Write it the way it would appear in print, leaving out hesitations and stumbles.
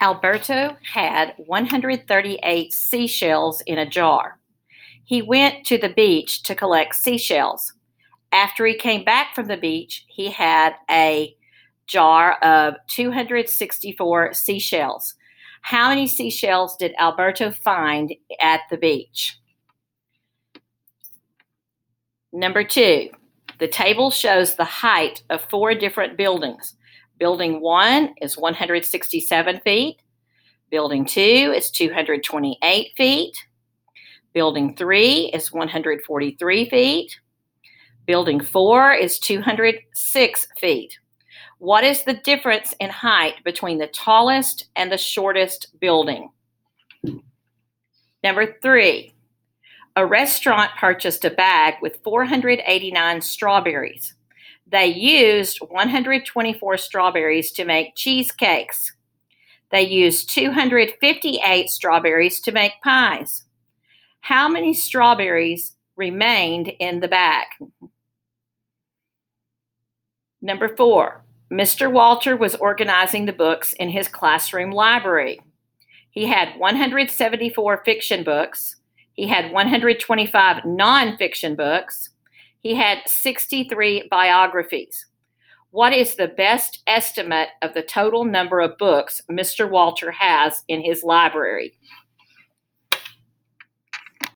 Alberto had 138 seashells in a jar. He went to the beach to collect seashells. After he came back from the beach, he had a jar of 264 seashells. How many seashells did Alberto find at the beach? Number 2, the table shows the height of 4 different buildings. Building 1 is 167 feet. Building 2 is 228 feet. Building 3 is 143 feet. Building 4 is 206 feet. What is the difference in height between the tallest and the shortest building? Number 3, a restaurant purchased a bag with 489 strawberries. They used 124 strawberries to make cheesecakes. They used 258 strawberries to make pies. How many strawberries remained in the bag? Number 4, Mr. Walter was organizing the books in his classroom library. He had 174 fiction books. He had 125 nonfiction books. He had 63 biographies. What is the best estimate of the total number of books Mr. Walter has in his library?